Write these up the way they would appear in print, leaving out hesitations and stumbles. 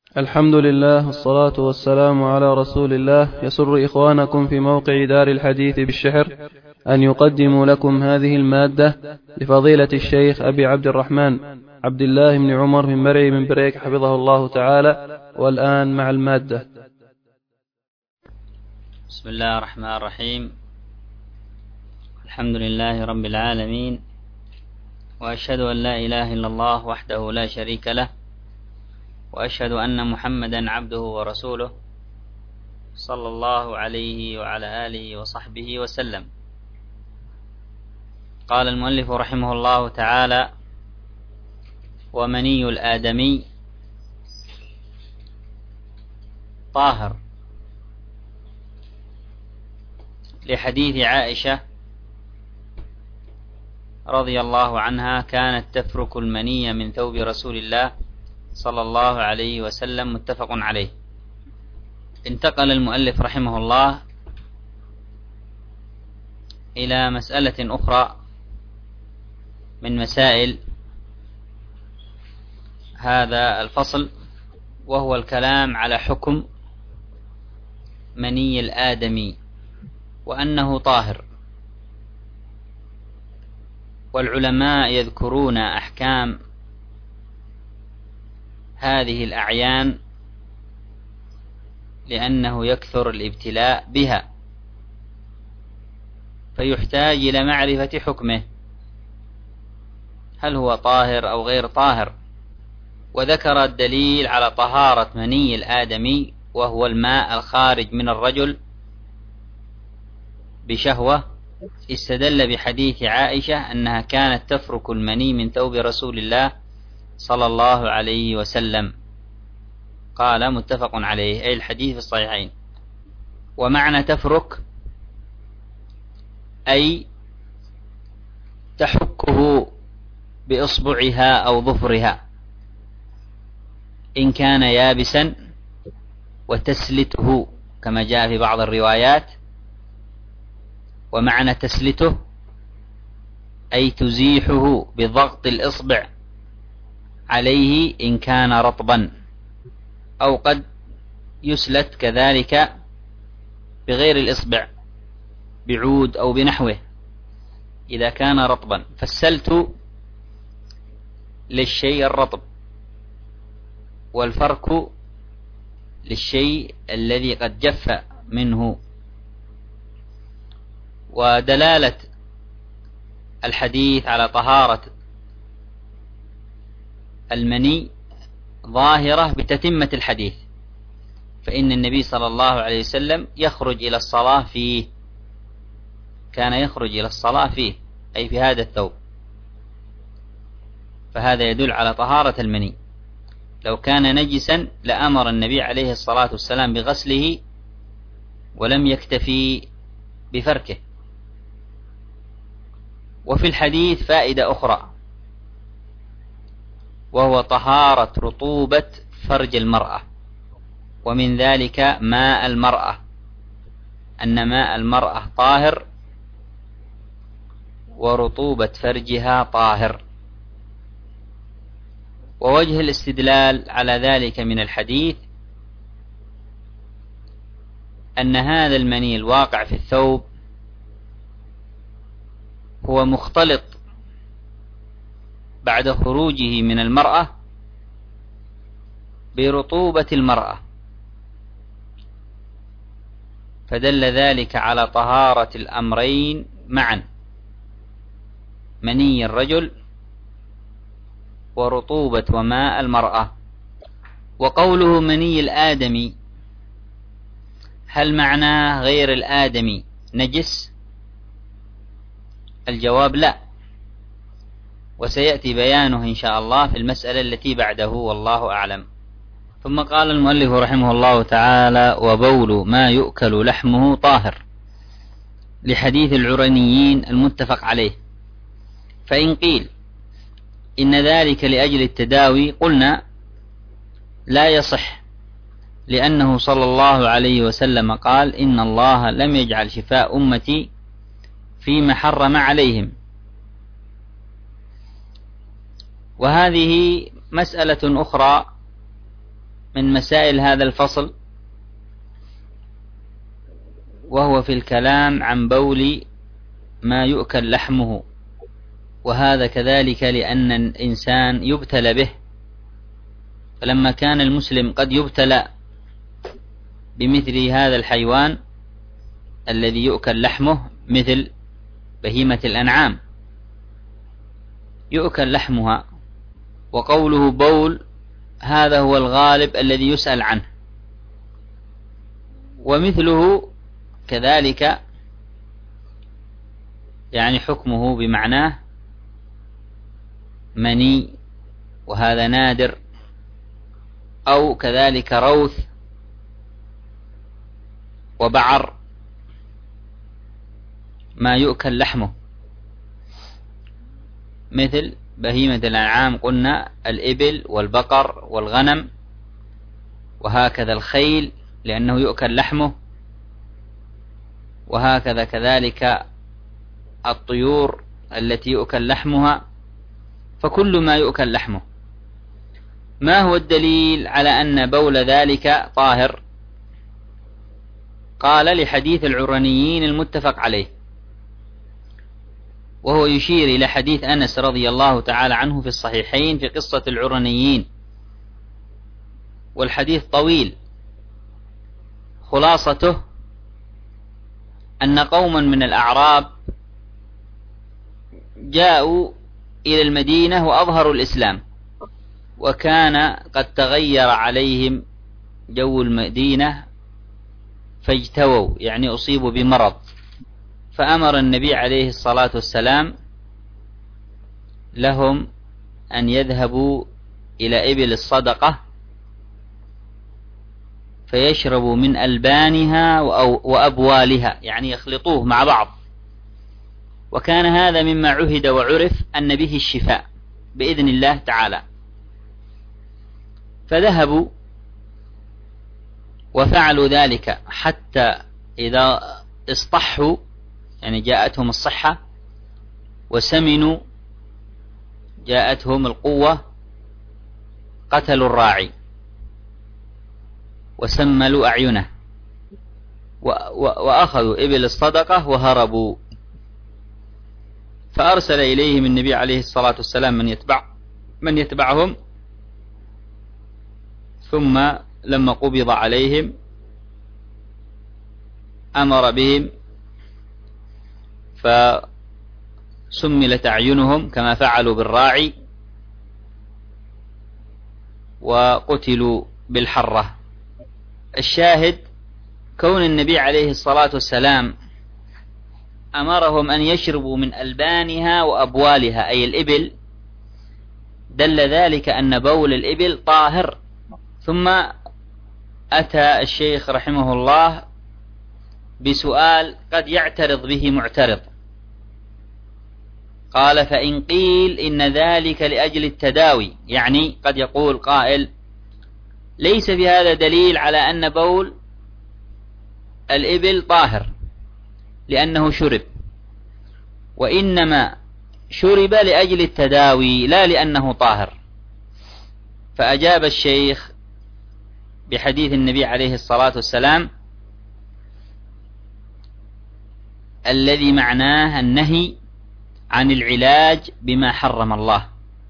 الحمد لله والصلاة والسلام على رسول الله. يسر إخوانكم في موقع دار الحديث بالشحر أن يقدموا لكم هذه المادة لفضيلة الشيخ أبي عبد الرحمن عبد الله بن عمر من مرعي من بريك حفظه الله تعالى. والآن مع المادة. بسم الله الرحمن الرحيم. الحمد لله رب العالمين، وأشهد أن لا إله إلا الله وحده لا شريك له، وأشهد أن محمدا عبده ورسوله صلى الله عليه وعلى آله وصحبه وسلم. قال المؤلف رحمه الله تعالى: ومني الآدمي طاهر، لحديث عائشة رضي الله عنها: كانت تفرك المني من ثوب رسول الله صلى الله عليه وسلم. متفق عليه. انتقل المؤلف رحمه الله إلى مسألة أخرى من مسائل هذا الفصل، وهو الكلام على حكم مني الآدمي وأنه طاهر. والعلماء يذكرون أحكام هذه الأعيان لأنه يكثر الابتلاء بها، فيحتاج إلى معرفة حكمه، هل هو طاهر أو غير طاهر. وذكر الدليل على طهارة مني الآدمي وهو الماء الخارج من الرجل بشهوة. استدل بحديث عائشة أنها كانت تفرك المني من ثوب رسول الله صلى الله عليه وسلم. قال: متفق عليه، أي الحديث في الصحيحين. ومعنى تفرك أي تحكه بإصبعها أو ظفرها إن كان يابسا، وتسلته كما جاء في بعض الروايات. ومعنى تسلته أي تزيحه بضغط الإصبع عليه إن كان رطبا، أو قد يسلت كذلك بغير الإصبع بعود أو بنحوه إذا كان رطبا. فالسلت للشيء الرطب، والفرك للشيء الذي قد جف منه. ودلالة الحديث على طهارة المني ظاهرة بتتمة الحديث، فإن النبي صلى الله عليه وسلم يخرج إلى الصلاة فيه، كان يخرج إلى الصلاة فيه أي في هذا الثوب، فهذا يدل على طهارة المني. لو كان نجسا لأمر النبي عليه الصلاة والسلام بغسله ولم يكتفي بفركه. وفي الحديث فائدة أخرى، وهو طهارة رطوبة فرج المرأة، ومن ذلك ماء المرأة، أن ماء المرأة طاهر ورطوبة فرجها طاهر. ووجه الاستدلال على ذلك من الحديث أن هذا المني الواقع في الثوب هو مختلط بعد خروجه من المرأة برطوبة المرأة، فدل ذلك على طهارة الأمرين معا، مني الرجل ورطوبة وماء المرأة. وقوله مني الآدمي، هل معناه غير الآدمي نجس؟ الجواب لا، وسيأتي بيانه إن شاء الله في المسألة التي بعده، والله أعلم. ثم قال المؤلف رحمه الله تعالى: وبول ما يؤكل لحمه طاهر، لحديث العرنيين المتفق عليه. فإن قيل إن ذلك لأجل التداوي قلنا لا يصح، لأنه صلى الله عليه وسلم قال: إن الله لم يجعل شفاء أمتي فيما حرم عليهم. وهذه مسألة أخرى من مسائل هذا الفصل، وهو في الكلام عن بول ما يؤكل لحمه، وهذا كذلك لأن الإنسان يبتلى به، فلما كان المسلم قد يبتلى بمثل هذا الحيوان الذي يؤكل لحمه مثل بهيمة الأنعام يؤكل لحمها، وقوله بول هذا هو الغالب الذي يسأل عنه، ومثله كذلك يعني حكمه بمعناه مني، وهذا نادر، أو كذلك روث وبعر ما يؤكل لحمه، مثل بهيمة الأنعام قلنا الإبل والبقر والغنم، وهكذا الخيل لأنه يؤكل لحمه، وهكذا كذلك الطيور التي يؤكل لحمها، فكل ما يؤكل لحمه. ما هو الدليل على أن بول ذلك طاهر؟ قال لحديث العرنيين المتفق عليه، وهو يشير إلى حديث أنس رضي الله تعالى عنه في الصحيحين في قصة العرنيين، والحديث طويل، خلاصته أن قوما من الأعراب جاءوا إلى المدينة وأظهروا الإسلام، وكان قد تغير عليهم جو المدينة فاجتووا، يعني أصيبوا بمرض، فأمر النبي عليه الصلاة والسلام لهم أن يذهبوا إلى إبل الصدقة فيشربوا من ألبانها وأبوالها، يعني يخلطوه مع بعض، وكان هذا مما عهد وعرف أن به الشفاء بإذن الله تعالى. فذهبوا وفعلوا ذلك حتى إذا اصطحوا، يعني جاءتهم الصحة، وسمنوا جاءتهم القوة، قتلوا الراعي وسملوا أعينه وأخذوا إبل الصدقة وهربوا، فأرسل إليهم النبي عليه الصلاة والسلام من يتبعهم، ثم لما قبض عليهم أمر بهم فسملت أعينهم كما فعلوا بالراعي، وقتلوا بالحرة. الشاهد كون النبي عليه الصلاة والسلام أمرهم أن يشربوا من ألبانها وأبوالها أي الإبل، دل ذلك أن بول الإبل طاهر. ثم أتى الشيخ رحمه الله بسؤال قد يعترض به معترض، قال: فإن قيل إن ذلك لأجل التداوي، يعني قد يقول قائل: ليس في هذا دليل على أن بول الإبل طاهر لأنه شرب، وإنما شرب لأجل التداوي لا لأنه طاهر. فأجاب الشيخ بحديث النبي عليه الصلاة والسلام الذي معناه النهي عن العلاج بما حرم الله،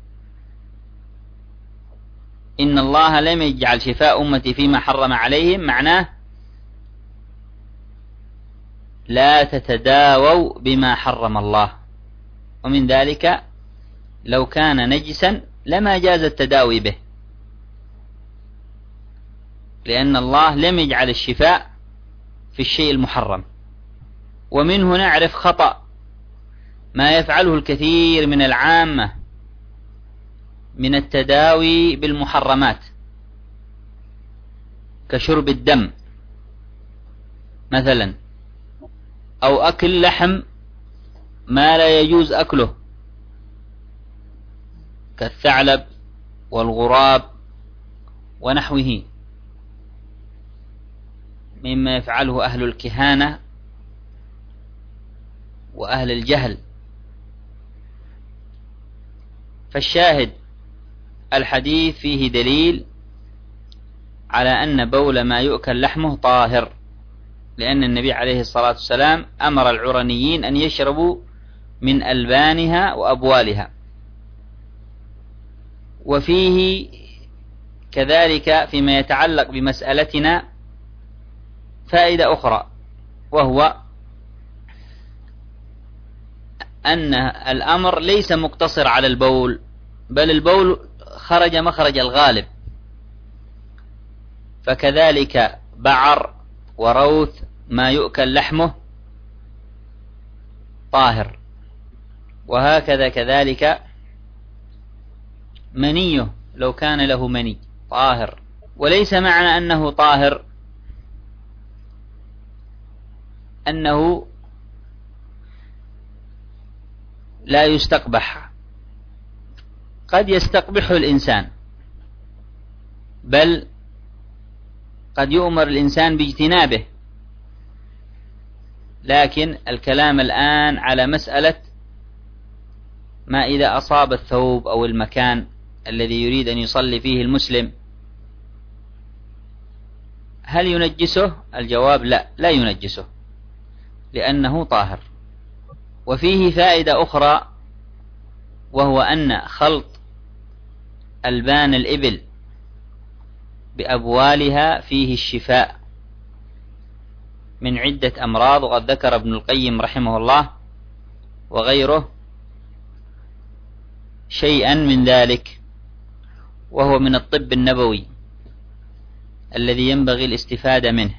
إن الله لم يجعل شفاء أمتي فيما حرم عليهم، معناه لا تتداووا بما حرم الله، ومن ذلك لو كان نجسا لما جاز التداوي به، لأن الله لم يجعل الشفاء في الشيء المحرم. ومنه نعرف خطأ ما يفعله الكثير من العامة من التداوي بالمحرمات، كشرب الدم مثلا، أو أكل لحم ما لا يجوز أكله كالثعلب والغراب ونحوه مما يفعله أهل الكهانة وأهل الجهل. فالشاهد الحديث فيه دليل على أن بول ما يؤكل لحمه طاهر، لأن النبي عليه الصلاة والسلام أمر العرنيين أن يشربوا من ألبانها وأبوالها. وفيه كذلك فيما يتعلق بمسألتنا فائدة أخرى، وهو أن الأمر ليس مقتصر على البول، بل البول خرج مخرج الغالب، فكذلك بعر وروث ما يؤكل لحمه طاهر، وهكذا كذلك منيه لو كان له مني طاهر. وليس معنى أنه طاهر أنه لا يستقبح، قد يستقبح الإنسان، بل قد يؤمر الإنسان باجتنابه. لكن الكلام الآن على مسألة ما إذا أصاب الثوب أو المكان الذي يريد أن يصلي فيه المسلم، هل ينجسه؟ الجواب لا، لا ينجسه، لأنه طاهر. وفيه فائدة أخرى، وهو أن خلط ألبان الإبل بأبوالها فيه الشفاء من عدة أمراض، وقد ذكر ابن القيم رحمه الله وغيره شيئا من ذلك، وهو من الطب النبوي الذي ينبغي الاستفادة منه.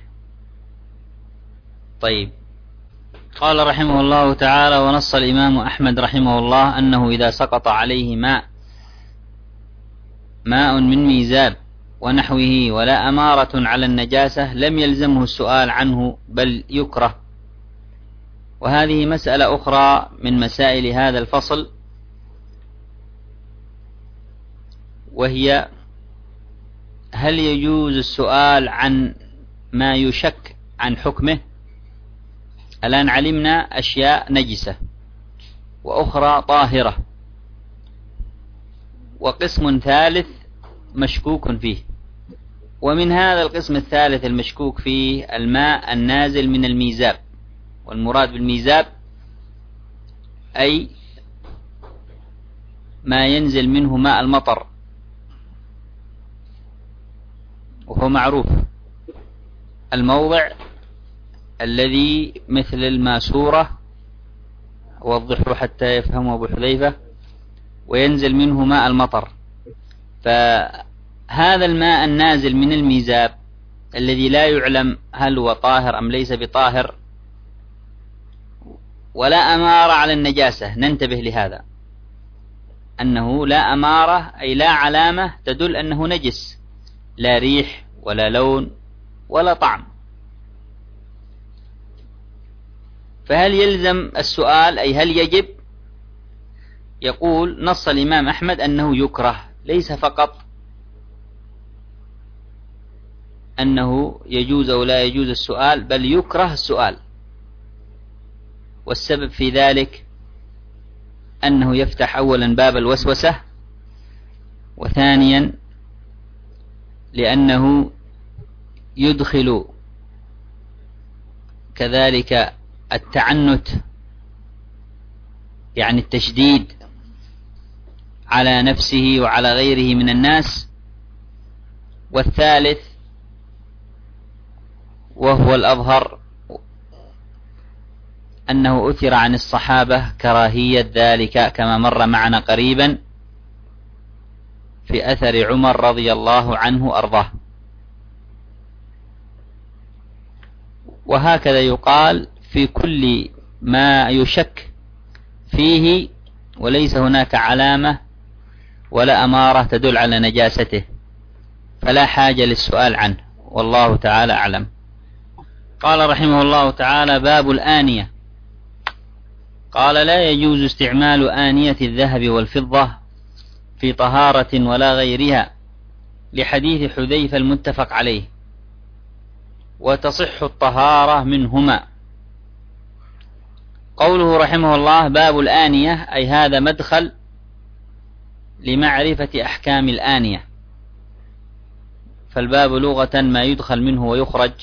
طيب، قال رحمه الله تعالى: ونص الإمام أحمد رحمه الله أنه إذا سقط عليه ماء من ميزاب ونحوه ولا أمارة على النجاسة لم يلزمه السؤال عنه، بل يكره. وهذه مسألة أخرى من مسائل هذا الفصل، وهي هل يجوز السؤال عن ما يشك عن حكمه؟ الآن علمنا أشياء نجسة وأخرى طاهرة، وقسم ثالث مشكوك فيه. ومن هذا القسم الثالث المشكوك فيه الماء النازل من الميزاب، والمراد بالميزاب أي ما ينزل منه ماء المطر، وهو معروف الموضع الذي مثل الماسورة، وضحوا حتى يفهموا أبو حذيفة، وينزل منه ماء المطر. فهذا الماء النازل من الميزاب الذي لا يعلم هل هو طاهر أم ليس بطاهر، ولا أمارة على النجاسة، ننتبه لهذا، أنه لا أمارة أي لا علامة تدل أنه نجس، لا ريح ولا لون ولا طعم. فهل يلزم السؤال أي هل يجب؟ يقول نص الإمام أحمد أنه يكره، ليس فقط أنه يجوز أو لا يجوز السؤال، بل يكره السؤال. والسبب في ذلك أنه يفتح أولا باب الوسوسة، وثانيا لأنه يدخل كذلك التعنت، يعني التشديد على نفسه وعلى غيره من الناس. والثالث وهو الأظهر أنه أثر عن الصحابة كراهية ذلك، كما مر معنا قريبا في أثر عمر رضي الله عنه أرضاه. وهكذا يقال في كل ما يشك فيه وليس هناك علامة ولا أمارة تدل على نجاسته، فلا حاجة للسؤال عنه، والله تعالى أعلم. قال رحمه الله تعالى: باب الآنية. قال: لا يجوز استعمال آنية الذهب والفضة في طهارة ولا غيرها، لحديث حذيفة المتفق عليه، وتصح الطهارة منهما. قوله رحمه الله باب الآنية، أي هذا مدخل لمعرفة أحكام الآنية، فالباب لغة ما يدخل منه ويخرج،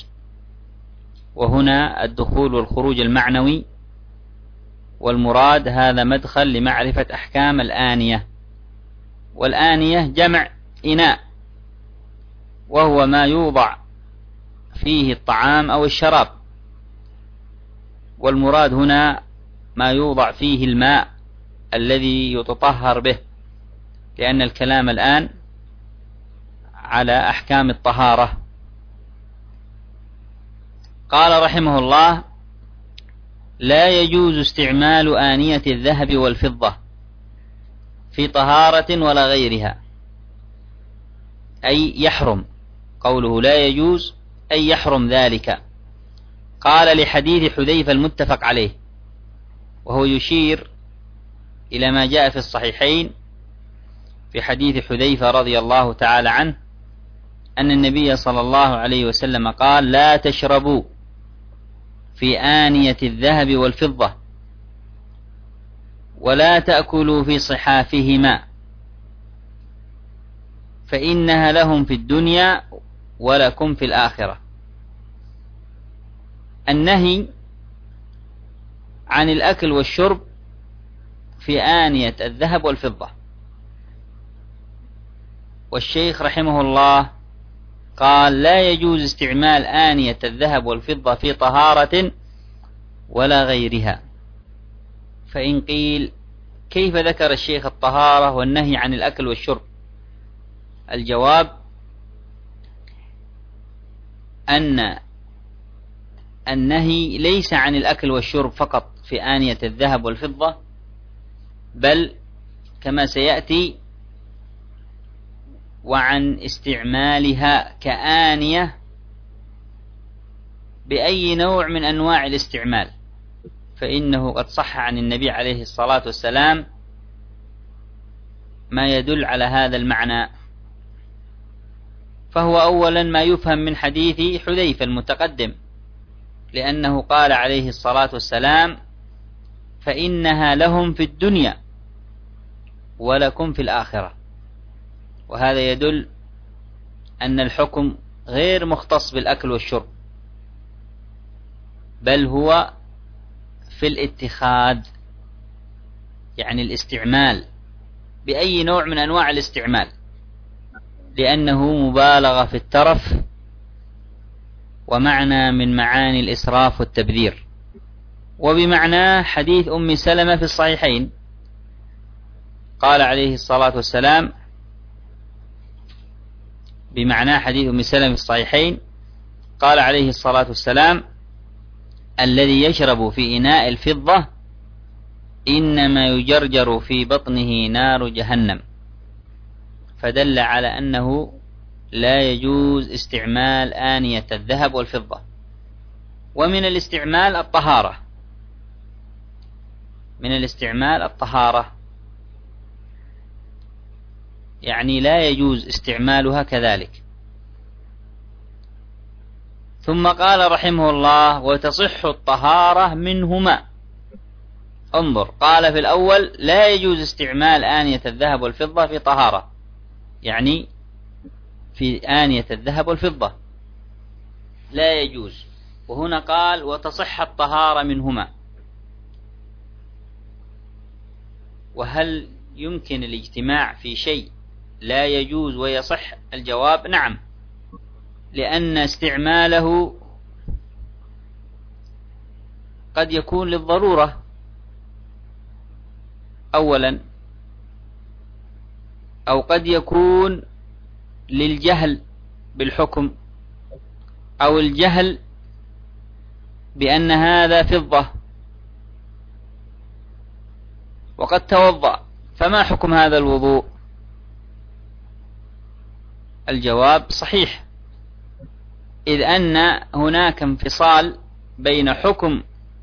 وهنا الدخول والخروج المعنوي، والمراد هذا مدخل لمعرفة أحكام الآنية. والآنية جمع إناء، وهو ما يوضع فيه الطعام أو الشراب، والمراد هنا ما يوضع فيه الماء الذي يتطهر به، لأن الكلام الآن على أحكام الطهارة. قال رحمه الله: لا يجوز استعمال آنية الذهب والفضة في طهارة ولا غيرها، أي يحرم. قوله لا يجوز أي يحرم ذلك. قال لحديث حذيفة المتفق عليه، وهو يشير إلى ما جاء في الصحيحين في حديث حذيفة رضي الله تعالى عنه أن النبي صلى الله عليه وسلم قال: لا تشربوا في آنية الذهب والفضة، ولا تأكلوا في صحافهما، فإنها لهم في الدنيا ولكم في الآخرة. النهي عن الأكل والشرب في آنية الذهب والفضة. والشيخ رحمه الله قال: لا يجوز استعمال آنية الذهب والفضة في طهارة ولا غيرها. فإن قيل: كيف ذكر الشيخ الطهارة والنهي عن الأكل والشرب؟ الجواب: أن النهي ليس عن الأكل والشرب فقط في آنية الذهب والفضة، بل كما سيأتي وعن استعمالها كآنية بأي نوع من أنواع الاستعمال، فإنه قد صح عن النبي عليه الصلاة والسلام ما يدل على هذا المعنى. فهو أولا ما يفهم من حديث حذيفة المتقدم، لأنه قال عليه الصلاة والسلام: فإنها لهم في الدنيا ولكم في الآخرة. وهذا يدل أن الحكم غير مختص بالأكل والشرب، بل هو في الاتخاذ، يعني الاستعمال بأي نوع من أنواع الاستعمال، لأنه مبالغة في الترف ومعنى من معاني الإسراف والتبذير. وبمعنى حديث أم سلمة في الصحيحين قال عليه الصلاة والسلام، بمعنى حديث أم سلمة في الصحيحين قال عليه الصلاة والسلام: الذي يشرب في إناء الفضة إنما يجرجر في بطنه نار جهنم. فدل على أنه لا يجوز استعمال آنية الذهب والفضة. ومن الاستعمال الطهارة، من الاستعمال الطهارة، يعني لا يجوز استعمالها كذلك. ثم قال رحمه الله: وتصح الطهارة منهما. انظر، قال في الأول: لا يجوز استعمال آنية الذهب والفضة في طهارة، يعني في آنية الذهب والفضة لا يجوز. وهنا قال: وتصح الطهارة منهما. وهل يمكن الاجتماع في شيء لا يجوز ويصح؟ الجواب: نعم، لأن استعماله قد يكون للضرورة أولا، أو قد يكون للجهل بالحكم، أو الجهل بأن هذا فضة وقد توضأ، فما حكم هذا الوضوء؟ الجواب: صحيح، إذ أن هناك انفصال بين حكم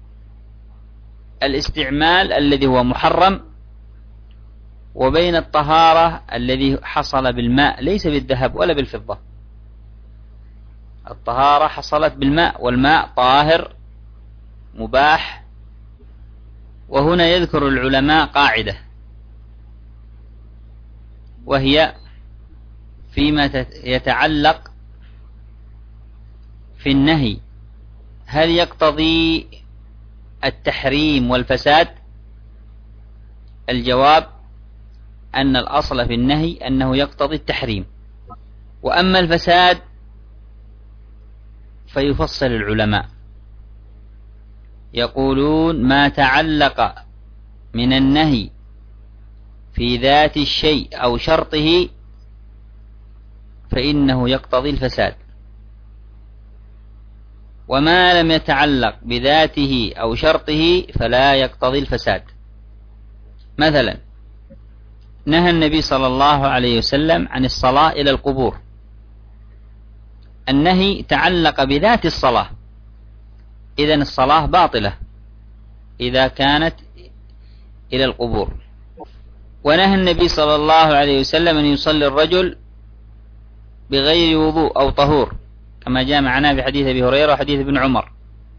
الاستعمال الذي هو محرم وبين الطهارة الذي حصل بالماء ليس بالذهب ولا بالفضة. الطهارة حصلت بالماء، والماء طاهر مباح. وهنا يذكر العلماء قاعدة، وهي فيما يتعلق في النهي هل يقتضي التحريم والفساد؟ الجواب أن الأصل في النهي أنه يقتضي التحريم، وأما الفساد فيفصل العلماء، يقولون ما تعلق من النهي في ذات الشيء أو شرطه فإنه يقتضي الفساد، وما لم يتعلق بذاته أو شرطه فلا يقتضي الفساد. مثلا نهى النبي صلى الله عليه وسلم عن الصلاة إلى القبور، النهي تعلق بذات الصلاة، إذن الصلاة باطلة إذا كانت إلى القبور. ونهى النبي صلى الله عليه وسلم أن يصلي الرجل بغير وضوء أو طهور، كما جاء معنا في حديث أبي هريرة وحديث ابن عمر،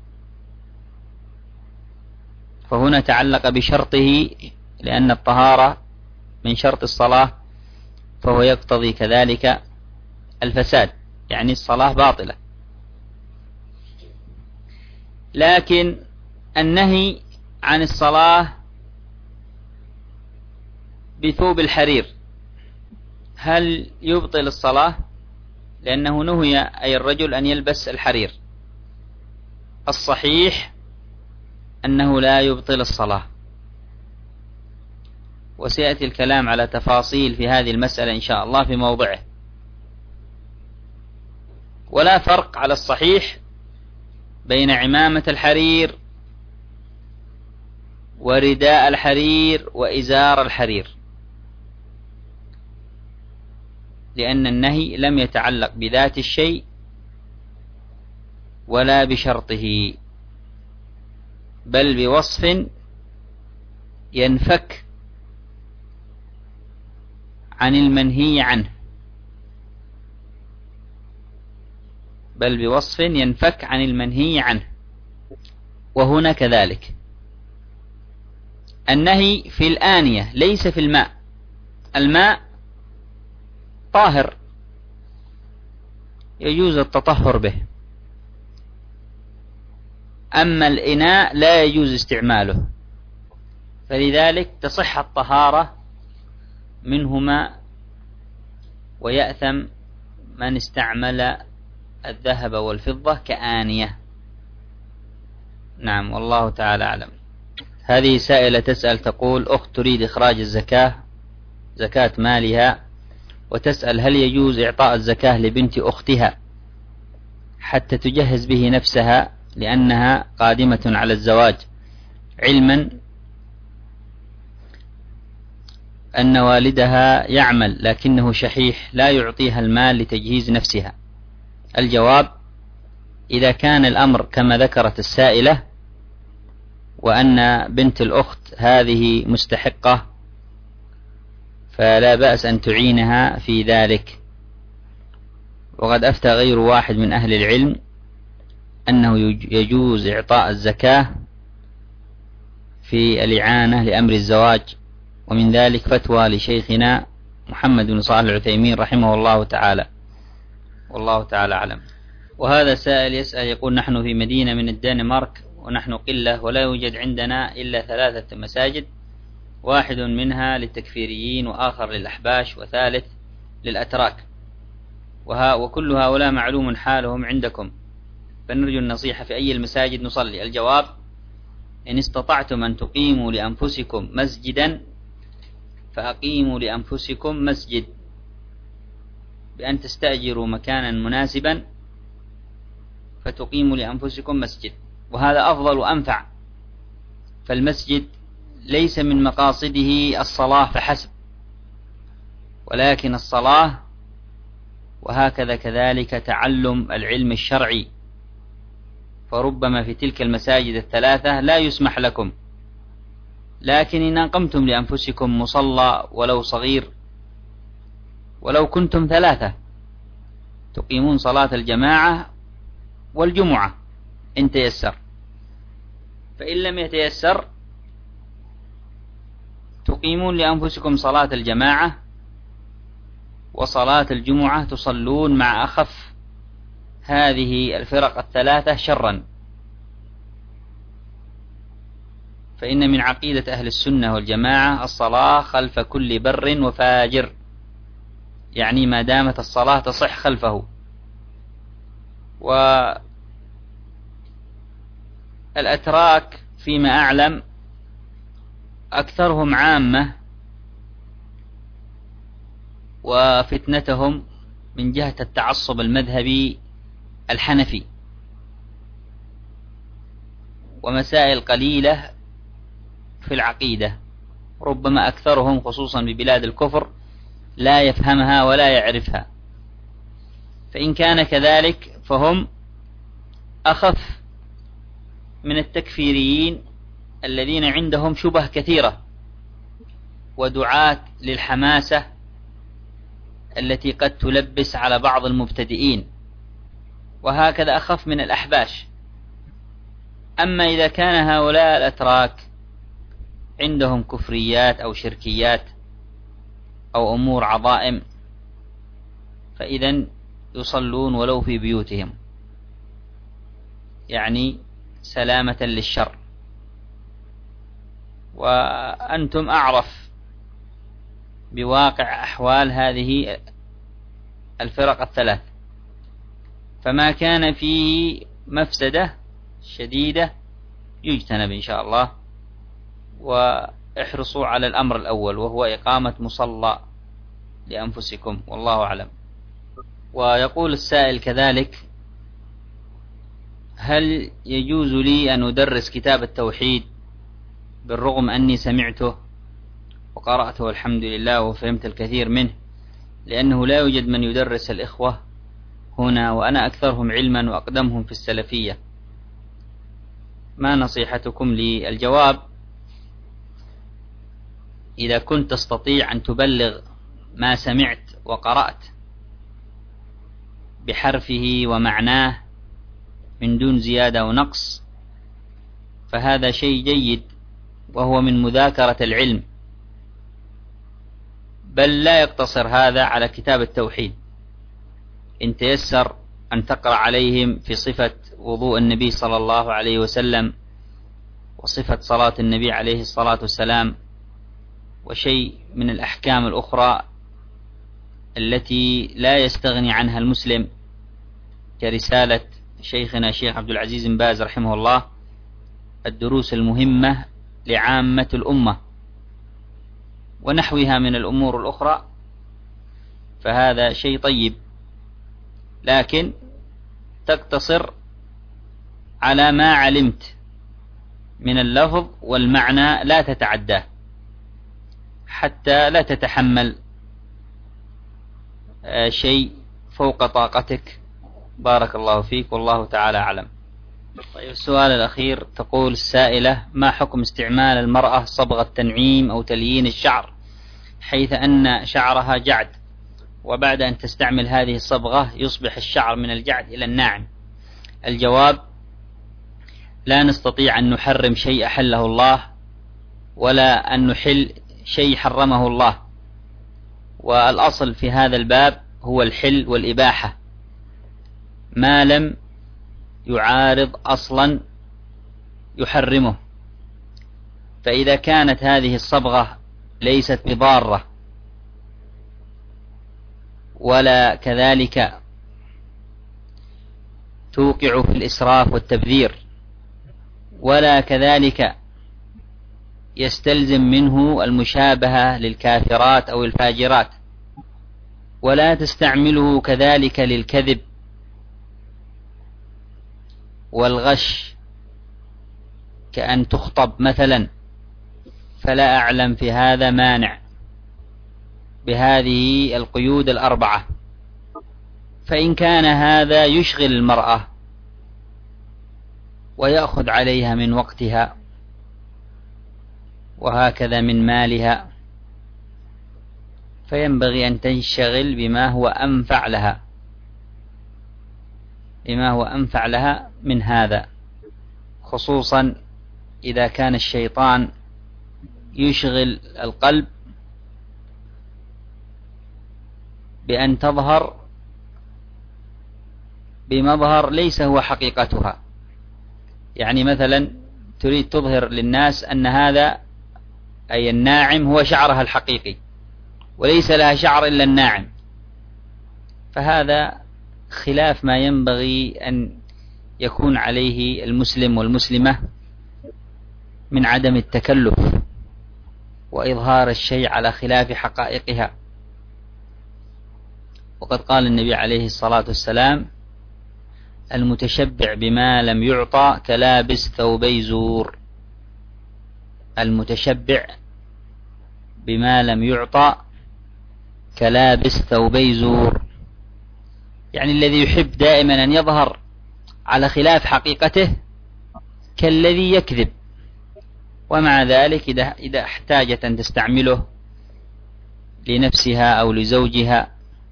فهنا تعلق بشرطه لأن الطهارة من شرط الصلاة، فهو يقتضي كذلك الفساد، يعني الصلاة باطلة. لكن النهي عن الصلاة بثوب الحرير هل يبطل الصلاة؟ لأنه نهي أي الرجل أن يلبس الحرير. الصحيح أنه لا يبطل الصلاة، وسيأتي الكلام على تفاصيل في هذه المسألة إن شاء الله في موضعه. ولا فرق على الصحيح بين عمامة الحرير ورداء الحرير وإزار الحرير، لأن النهي لم يتعلق بذات الشيء ولا بشرطه، بل بوصف ينفك عن المنهي عنه، وهنا كذلك النهي في الآنية ليس في الماء. الماء طاهر يجوز التطهر به، أما الإناء لا يجوز استعماله، فلذلك تصح الطهارة منهما ويأثم من استعمل الذهب والفضة كآنية. نعم، والله تعالى أعلم. هذه سائلة تسأل تقول: أخت تريد إخراج الزكاة، زكاة مالها، وتسأل هل يجوز إعطاء الزكاة لبنت أختها حتى تجهز به نفسها لأنها قادمة على الزواج، علما أن والدها يعمل لكنه شحيح لا يعطيها المال لتجهيز نفسها. الجواب: إذا كان الأمر كما ذكرت السائلة وأن بنت الأخت هذه مستحقة فلا بأس أن تعينها في ذلك. وقد أفتى غير واحد من أهل العلم أنه يجوز إعطاء الزكاة في الإعانة لأمر الزواج، ومن ذلك فتوى لشيخنا محمد بن صالح العثيمين رحمه الله تعالى، والله تعالى أعلم. وهذا سائل يسأل يقول: نحن في مدينة من الدنمارك ونحن قلة ولا يوجد عندنا إلا 3 مساجد، واحد منها للتكفيريين وآخر للأحباش وثالث للأتراك، وكل هؤلاء معلوم حالهم عندكم، فنرجو النصيحة في أي المساجد نصلي. الجواب: إن استطعتم أن تقيموا لأنفسكم مسجدا فأقيموا لأنفسكم مسجد بأن تستأجروا مكانا مناسبا فتقيموا لأنفسكم مسجد، وهذا أفضل وأنفع. فالمسجد ليس من مقاصده الصلاة فحسب، ولكن الصلاة وهكذا كذلك تعلم العلم الشرعي، فربما في تلك المساجد 3 لا يسمح لكم، لكن إن أقمتم لأنفسكم مصلى ولو صغير، ولو كنتم 3 تقيمون صلاة الجماعة والجمعة إن تيسر، فإن لم يتيسر تقيمون لأنفسكم صلاة الجماعة وصلاة الجمعة تصلون مع أخف هذه الفرق الثلاثة شرا. فإن من عقيدة أهل السنة والجماعة الصلاة خلف كل بر وفاجر، يعني ما دامت الصلاة تصح خلفه. والأتراك فيما أعلم أكثرهم عامة، وفتنتهم من جهة التعصب المذهبي الحنفي، ومسائل قليلة في العقيدة، ربما أكثرهم خصوصا ببلاد الكفر لا يفهمها ولا يعرفها. فإن كان كذلك فهم أخف من التكفيريين الذين عندهم شبه كثيرة ودعاة للحماسة التي قد تلبس على بعض المبتدئين، وهكذا أخف من الأحباش. أما إذا كان هؤلاء الأتراك عندهم كفريات أو شركيات أو أمور عظائم، فإذن يصلون ولو في بيوتهم، يعني سلامة للشر. وأنتم أعرف بواقع أحوال هذه الفرق الثلاث، فما كان فيه مفسدة شديدة يجتنب إن شاء الله. واحرصوا على الأمر الأول وهو إقامة مصلى لأنفسكم، والله أعلم. ويقول السائل كذلك: هل يجوز لي أن أدرس كتاب التوحيد بالرغم أني سمعته وقرأته والحمد لله وفهمت الكثير منه، لأنه لا يوجد من يدرس الإخوة هنا وأنا أكثرهم علما وأقدمهم في السلفية، ما نصيحتكم لي؟ الجواب: إذا كنت تستطيع أن تبلغ ما سمعت وقرأت بحرفه ومعناه من دون زيادة ونقص فهذا شيء جيد، وهو من مذاكرة العلم. بل لا يقتصر هذا على كتاب التوحيد، إن تيسر أن تقرأ عليهم في صفة وضوء النبي صلى الله عليه وسلم وصفة صلاة النبي عليه الصلاة والسلام وشيء من الأحكام الأخرى التي لا يستغني عنها المسلم، كرسالة شيخنا الشيخ عبد العزيز بن باز رحمه الله الدروس المهمة لعامة الأمة ونحوها من الأمور الأخرى، فهذا شيء طيب، لكن تقتصر على ما علمت من اللفظ والمعنى، لا تتعداه حتى لا تتحمل شيء فوق طاقتك. بارك الله فيك، والله تعالى أعلم. طيب، السؤال الأخير، تقول السائلة: ما حكم استعمال المرأة صبغة تنعيم أو تليين الشعر حيث أن شعرها جعد، وبعد أن تستعمل هذه الصبغة يصبح الشعر من الجعد إلى الناعم؟ الجواب: لا نستطيع أن نحرم شيء أحله الله ولا أن نحل شيء حرمه الله، والأصل في هذا الباب هو الحل والإباحة ما لم يعارض أصلا يحرمه. فإذا كانت هذه الصبغة ليست بضارة ولا كذلك توقع في الإسراف والتبذير ولا كذلك يستلزم منه المشابهة للكافرات أو الفاجرات، ولا تستعمله كذلك للكذب والغش كأن تخطب مثلا، فلا أعلم في هذا مانع بهذه القيود الأربعة. فإن كان هذا يشغل المرأة ويأخذ عليها من وقتها وهكذا من مالها، فينبغي أن تنشغل بما هو أنفع لها من هذا، خصوصا إذا كان الشيطان يشغل القلب بأن تظهر بمظهر ليس هو حقيقتها. يعني مثلا تريد تظهر للناس أن هذا أي الناعم هو شعرها الحقيقي، وليس لها شعر إلا الناعم، فهذا خلاف ما ينبغي أن يكون عليه المسلم والمسلمة من عدم التكلف وإظهار الشيء على خلاف حقائقها. وقد قال النبي عليه الصلاة والسلام: المتشبع بما لم يعطى كلابس ثوبي زور. المتشبع بما لم يعطى كلابس ثوبي زور، يعني الذي يحب دائما أن يظهر على خلاف حقيقته كالذي يكذب، ومع ذلك إذا احتاجت أن تستعمله لنفسها أو لزوجها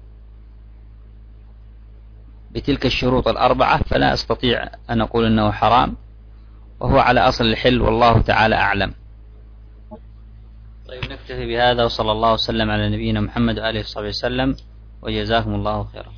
بتلك الشروط الأربعة فلا أستطيع أن أقول أنه حرام، وهو على أصل الحل، والله تعالى أعلم. طيب، نكتفي بهذا، وصلى الله وسلم على نبينا محمد وآله وصحبه وسلم، وجزاكم الله خيرا.